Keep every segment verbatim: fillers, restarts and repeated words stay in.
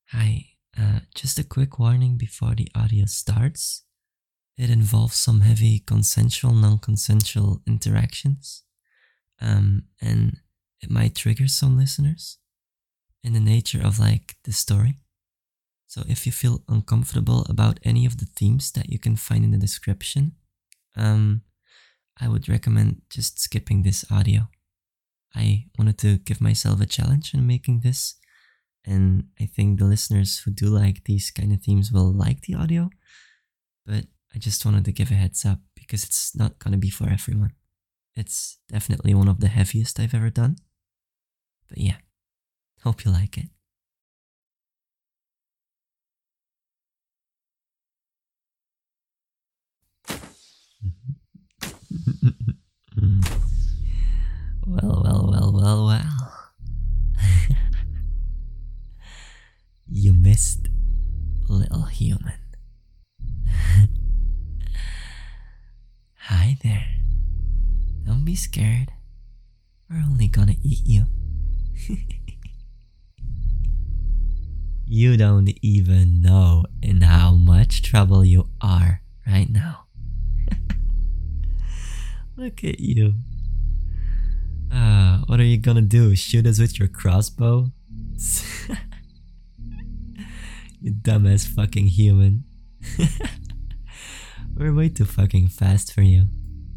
Hi, uh, just a quick warning before the audio starts. It involves some heavy consensual, non-consensual interactions, um, and it might trigger some listeners in the nature of like the story. So if you feel uncomfortable about any of the themes that you can find in the description, um, I would recommend just skipping this audio. I wanted to give myself a challenge in making this, and I think the listeners who do like these kind of themes will like the audio, but I just wanted to give a heads up because it's not gonna be for everyone. It's definitely one of the heaviest I've ever done. But yeah, hope you like it. Well, well, well, well, well. You missed, little human. Hi there. Don't be scared. We're only gonna eat you. You don't even know in how much trouble you are right now. Look at you. Uh, what are you gonna do? Shoot us with your crossbow? You dumbass fucking human. We're way too fucking fast for you.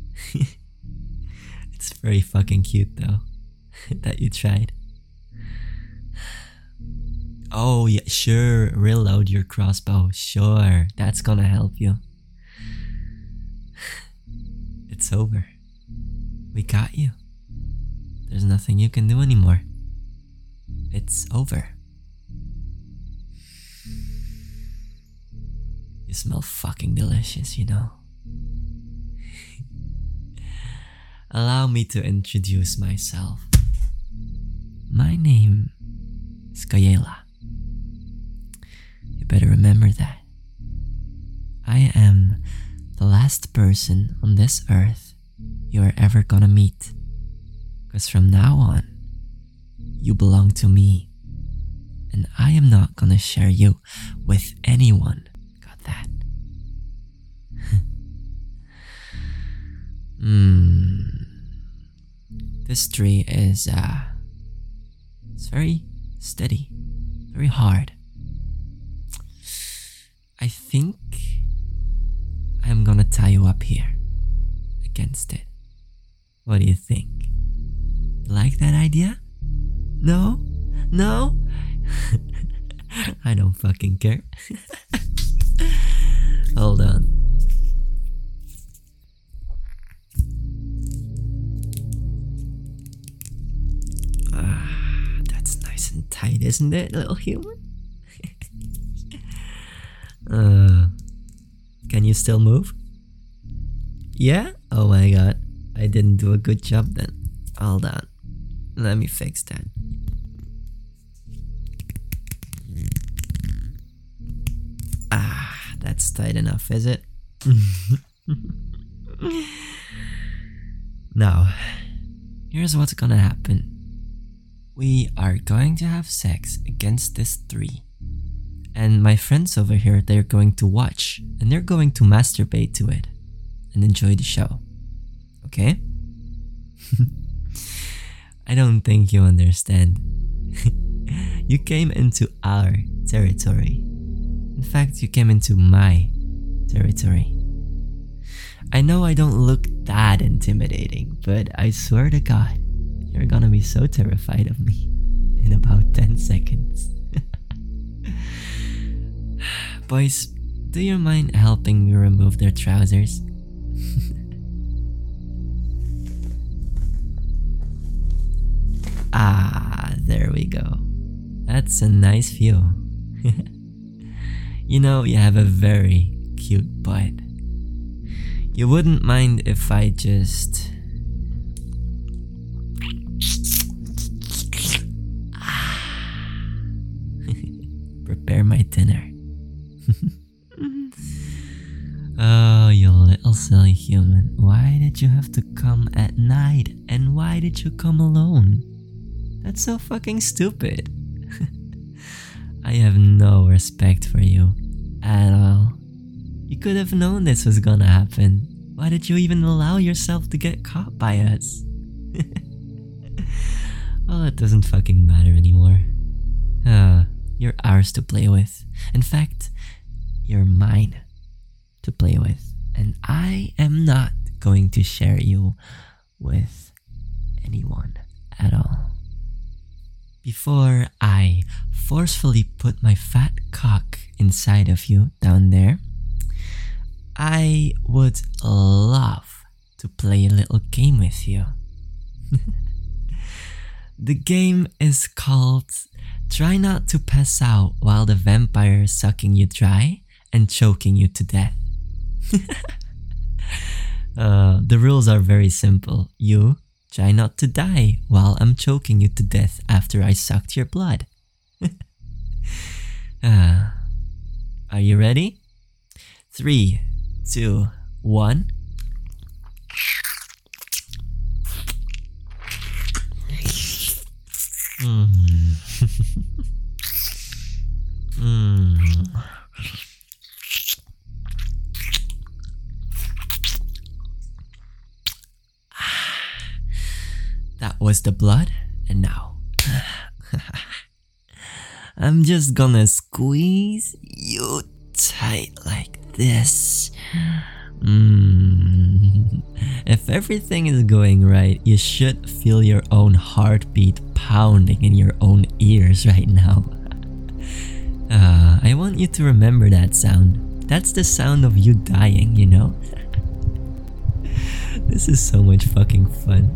It's very fucking cute though, that you tried. Oh yeah, sure, reload your crossbow. Sure, that's gonna help you. It's over. We got you. There's nothing you can do anymore. It's over. You smell fucking delicious, you know. Allow me to introduce myself. My name is Kayela. You better remember that. I am the last person on this earth you are ever gonna meet. Because from now on, you belong to me. And I am not gonna share you with anyone. Got that? Hmm. This tree is, uh, it's very steady, very hard. I think I'm gonna tie you up here against it. What do you think? You like that idea? No? No? I don't fucking care. Hold on. Ah, that's nice and tight, isn't it, little human? uh, can you still move? Yeah? Oh my god. I didn't do a good job then. Hold on. Let me fix that. Ah, that's tight enough, is it? Now, here's what's gonna happen. We are going to have sex against this tree. And my friends over here, they're going to watch. And they're going to masturbate to it. And enjoy the show. Okay? I don't think you understand. You came into our territory. In fact, you came into my territory. I know I don't look that intimidating, but I swear to God, you're gonna be so terrified of me in about ten seconds. Boys, do you mind helping me remove their trousers? Ah, there we go. That's a nice view. You know, you have a very cute butt. You wouldn't mind if I just... prepare my dinner. Oh, you little silly human. Why did you have to come at night? And why did you come alone? That's so fucking stupid. I have no respect for you at all. You could have known this was gonna happen. Why did you even allow yourself to get caught by us? Well, it doesn't fucking matter anymore. Uh, you're ours to play with. In fact, you're mine to play with. And I am not going to share you with anyone at all. Before I forcefully put my fat cock inside of you down there, I would love to play a little game with you. The game is called Try Not to Pass Out While the Vampire is Sucking You Dry and Choking You to Death. uh, the rules are very simple. You try not to die while I'm choking you to death after I sucked your blood. uh, are you ready? Three, two, one. Mm. mm. That was the blood, and now I'm just gonna squeeze you tight like this. Mm. If everything is going right, you should feel your own heartbeat pounding in your own ears right now. uh, I want you to remember that sound. That's the sound of you dying, you know? This is so much fucking fun.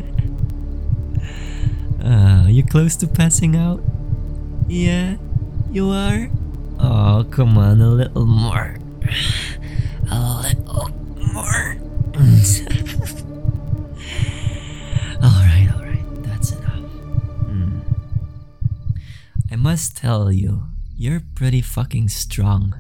Uh, you close to passing out? Yeah, you are? Oh, come on, a little more. A little more. Alright, alright, that's enough. Mm. I must tell you, you're pretty fucking strong.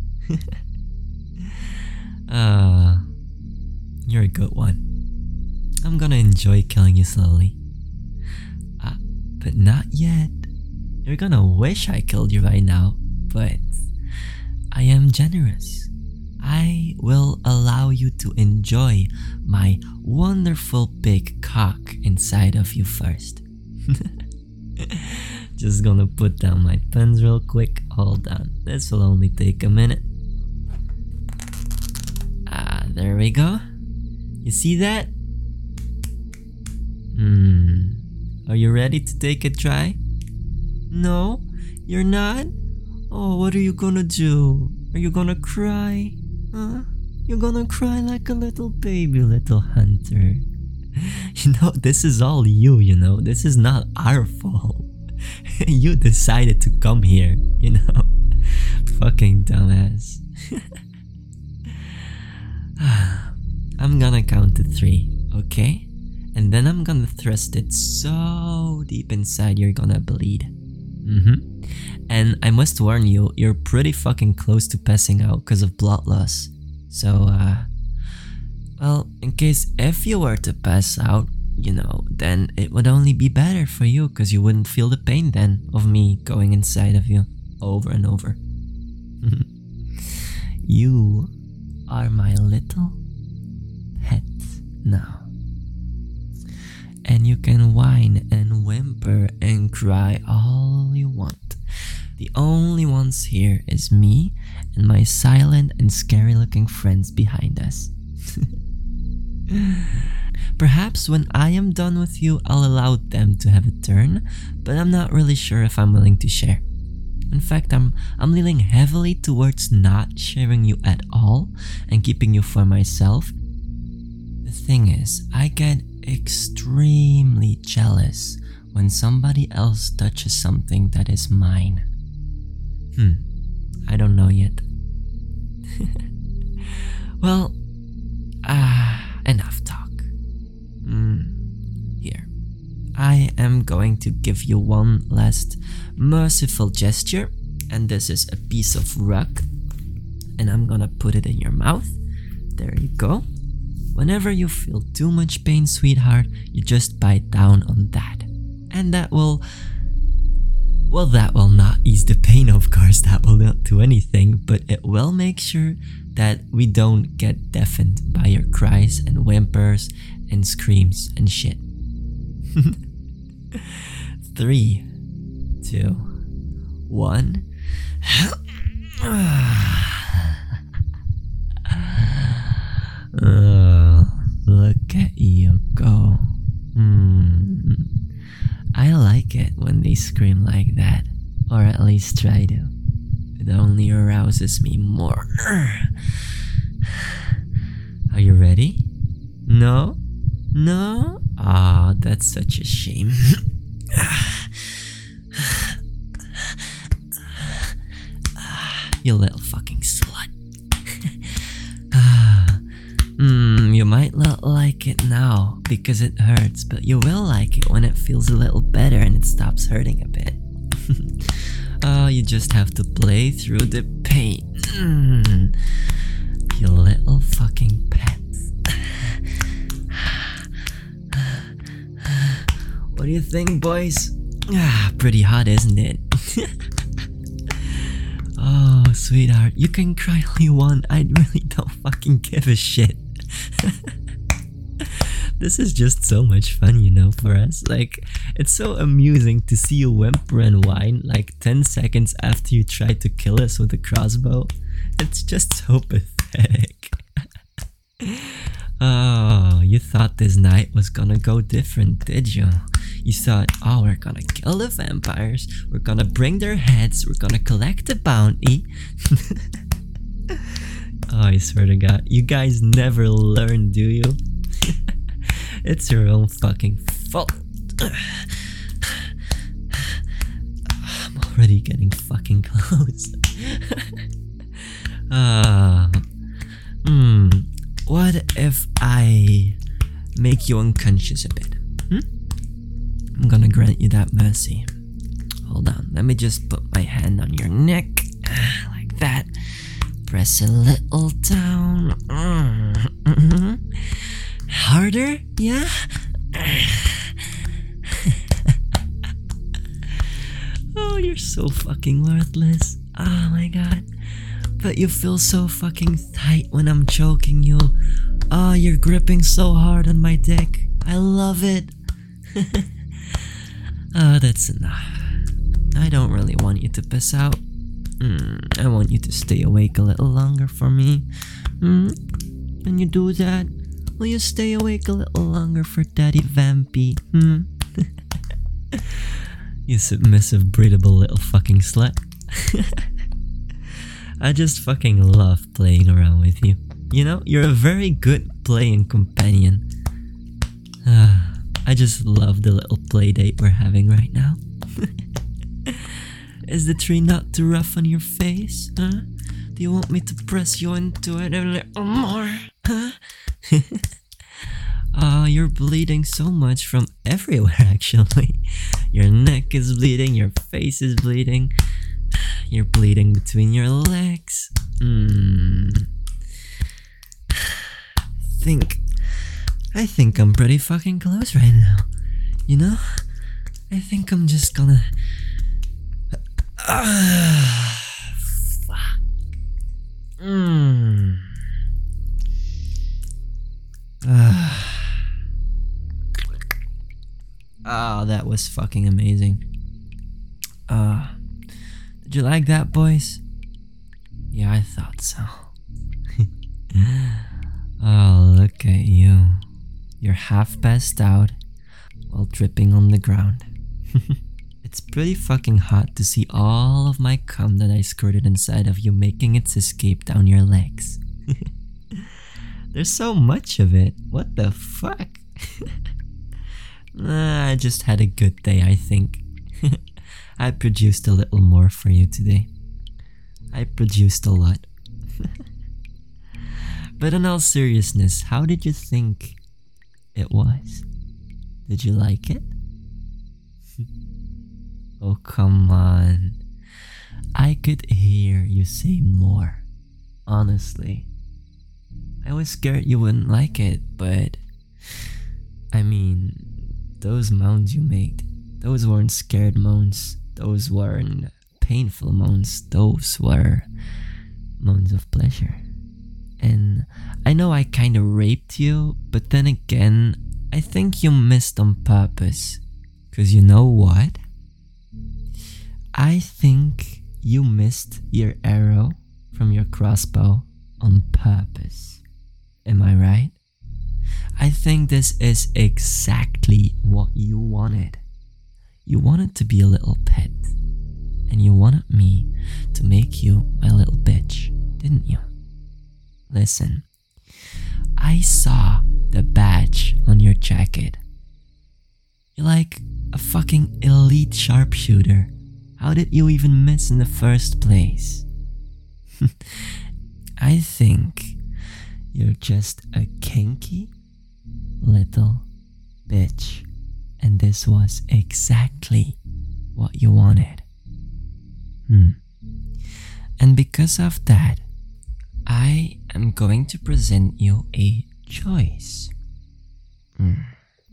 uh, you're a good one. I'm gonna enjoy killing you slowly. Uh, but not yet. You're gonna wish I killed you right now, but I am generous. I will allow you to enjoy my wonderful big cock inside of you first. Just gonna put down my pens real quick. Hold on, this will only take a minute. Ah, there we go. You see that? Hmm. Are you ready to take a try? No? You're not? Oh, what are you gonna do? Are you gonna cry? Huh? You're gonna cry like a little baby, little hunter. You know, this is all you, you know? This is not our fault. You decided to come here, you know? Fucking dumbass. I'm gonna count to three, okay? And then I'm gonna thrust it so deep inside you're gonna bleed. Mm-hmm. And I must warn you, you're pretty fucking close to passing out because of blood loss. So, uh... well, in case if you were to pass out, you know, then it would only be better for you because you wouldn't feel the pain then of me going inside of you over and over. You are my little pet now. And you can whine and whimper and cry all you want. The only ones here is me and my silent and scary looking friends behind us. Perhaps when I am done with you, I'll allow them to have a turn, but I'm not really sure if I'm willing to share. In fact, I'm, I'm leaning heavily towards not sharing you at all and keeping you for myself. The thing is, I get extremely jealous when somebody else touches something that is mine. Hmm, I don't know yet. Well, ah, uh, enough talk. Mm, here. I am going to give you one last merciful gesture, and this is a piece of rug, and I'm gonna put it in your mouth. There you go. Whenever you feel too much pain, sweetheart, you just bite down on that, and that will Well, that will not ease the pain, of course, that will not do anything, but it will make sure that we don't get deafened by your cries and whimpers and screams and shit. Three, two, one. Oh, look at you go. Mm. I like it when they scream like that, or at least try to. It only arouses me more. Are you ready? No? No? Ah, oh, that's such a shame. You little fucking slut. Hmm, you might not like it now because it hurts, but you will like it when it feels a little better and it stops hurting a bit. Oh, you just have to play through the pain. Mm, you little fucking pets. What do you think, boys? Ah, pretty hot, isn't it? Oh, sweetheart, you can cry all you want. I really don't fucking give a shit. This is just so much fun, you know, for us. Like, it's so amusing to see you whimper and whine like ten seconds after you tried to kill us with a crossbow. It's just so pathetic. Oh, you thought this night was gonna go different, did you? You thought, oh, we're gonna kill the vampires, we're gonna bring their heads, we're gonna collect the bounty. Oh, I swear to God, you guys never learn, do you? It's your own fucking fault. I'm already getting fucking close. Ah, uh, hmm. What if I make you unconscious a bit? Hmm? I'm gonna grant you that mercy. Hold on, let me just put my hand on your neck, like that. Press a little down. Mm-hmm. Harder, yeah? Oh, you're so fucking worthless. Oh my god. But you feel so fucking tight when I'm choking you. Oh, you're gripping so hard on my dick. I love it. Oh, that's enough. I don't really want you to piss out. Mm, I want you to stay awake a little longer for me. Mm? Can you do that? Will you stay awake a little longer for Daddy Vampy? Hmm? You submissive, breedable little fucking slut. I just fucking love playing around with you. You know, you're a very good playing companion. Uh, I just love the little play date we're having right now. Is the tree not too rough on your face? Huh? Do you want me to press you into it a little more? Huh? Ah, uh, you're bleeding so much from everywhere actually. Your neck is bleeding, your face is bleeding. You're bleeding between your legs. Hmm. Think. I think I'm pretty fucking close right now. You know? I think I'm just gonna. Ah, fuck. Hmm. Ah. Oh, that was fucking amazing. Uh, did you like that, boys? Yeah, I thought so. Oh, look at you. You're half passed out while dripping on the ground. It's pretty fucking hot to see all of my cum that I squirted inside of you making its escape down your legs. There's so much of it. What the fuck? Nah, I just had a good day, I think. I produced a little more for you today. I produced a lot. But in all seriousness, how did you think it was? Did you like it? Oh, come on. I could hear you say more. Honestly. I was scared you wouldn't like it, but... I mean, those moans you made, those weren't scared moans. those weren't painful moans, those were moans of pleasure. And I know I kinda raped you, but then again, I think you missed on purpose. Cause you know what? I think you missed your arrow from your crossbow on purpose. Am I right? I think this is exactly what you wanted. You wanted to be a little pet. And you wanted me to make you my little bitch, didn't you? Listen, I saw the badge on your jacket. You're like a fucking elite sharpshooter. How did you even miss in the first place? I think you're just a kinky little bitch. And this was exactly what you wanted. Hmm. And because of that, I am going to present you a choice. Hmm.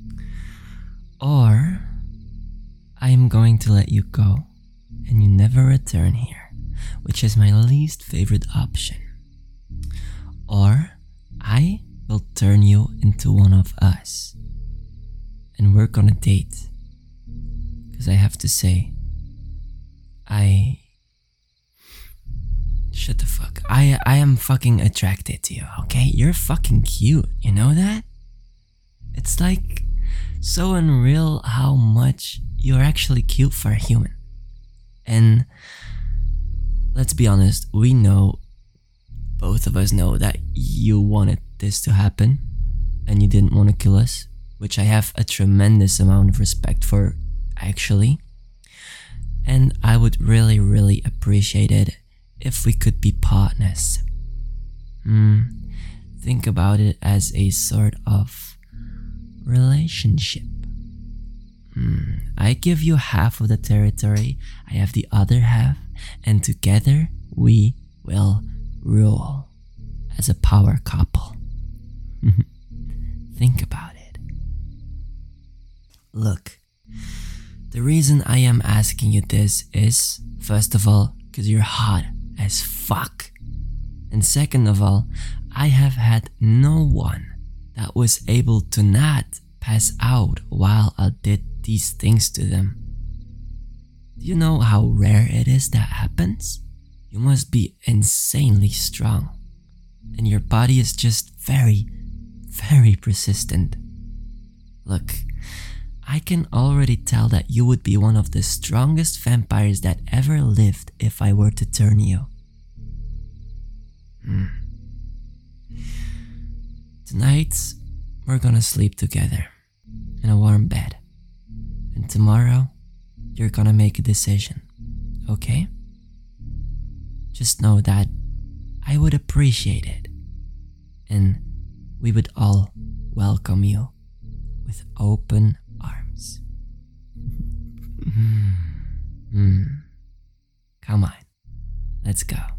Or I am going to let you go and you never return here, which is my least favorite option. Or I will turn you into one of us and we're gonna date. Because I have to say, I... Shut the fuck. I, I am fucking attracted to you, okay? You're fucking cute, you know that? It's like so unreal how much you're actually cute for a human. And let's be honest, we know, both of us know that you wanted this to happen and you didn't want to kill us, which I have a tremendous amount of respect for, actually. And I would really, really appreciate it if we could be partners. Hmm. Think about it as a sort of relationship. Hmm. I give you half of the territory, I have the other half, and together we will rule as a power couple. Think about it. Look, the reason I am asking you this is, first of all, because you're hot as fuck. And second of all, I have had no one that was able to not pass out while I did these things to them. Do you know how rare it is that happens? You must be insanely strong. And your body is just very, very persistent. Look, I can already tell that you would be one of the strongest vampires that ever lived if I were to turn you. Hmm. Tonight, we're gonna sleep together in a warm bed. And tomorrow, you're gonna make a decision, okay? Just know that I would appreciate it. And we would all welcome you with open arms. mm. Come on, let's go.